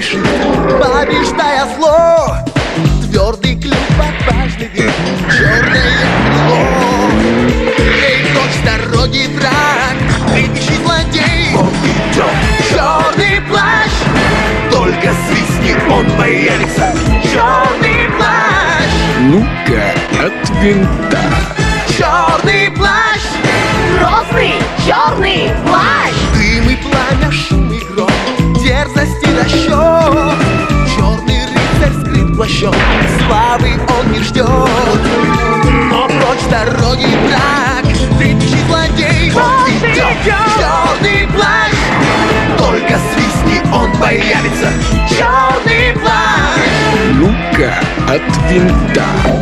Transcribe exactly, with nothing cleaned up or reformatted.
спешит, побеждая зло. Твердый клюв, отважный вид, черное крыло. Эй, прочь с дороги, враг, кричащий злодей. Он идет, черный плащ, только свистни, он появится. Черный плащ, Ну-ка, от винта. черный плащ, Грозный черный плащ. дым и пламя, шум и гром, дерзость и расчет. Черный рыцарь скрыт плащом, славы он не ждет. Но прочь с дороги враг, трепещущий злодей. Он идет, черный плащ, только свистни, он появится. Черный плащ, Ну-ка, от винта.